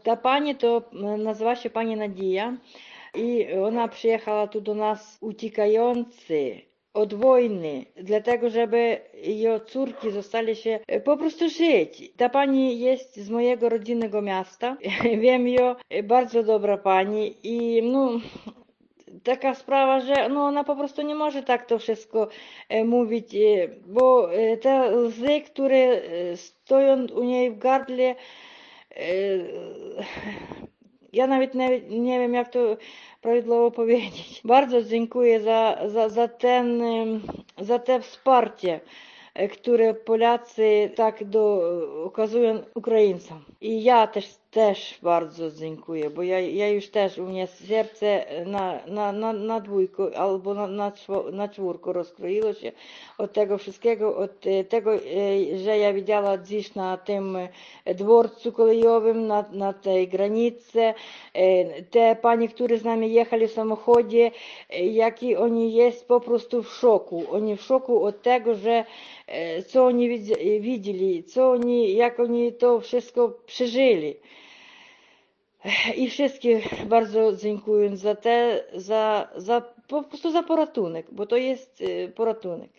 ta pani to nazywa się pani Nadia i ona przyjechała tu do nas uciekający od wojny, dlatego żeby jej córki zostali się po prostu żyć. Ta pani jest z mojego rodzinnego miasta, wiem ją, bardzo dobra pani i no taka sprawa, że no ona po prostu nie może tak to wszystko mówić, bo te łzy, które stoją u niej w gardle, ja nawet nie wiem, jak to prawidłowo powiedzieć. Bardzo dziękuję za te wsparcie, które Polacy tak okazują Ukraińcom. I ja też bardzo dziękuję, bo ja już też, u mnie serce na dwójku albo na czwórku rozkroiło się od tego wszystkiego, od tego, że ja widziała dziś na tym dworcu kolejowym, na tej granicy, te panie, które z nami jechali w samochodzie, jaki oni jest po prostu w szoku. Oni w szoku od tego, że co oni widzieli, jak oni to wszystko przeżyli. I wszystkim bardzo dziękuję po prostu za poratunek, bo to jest poratunek.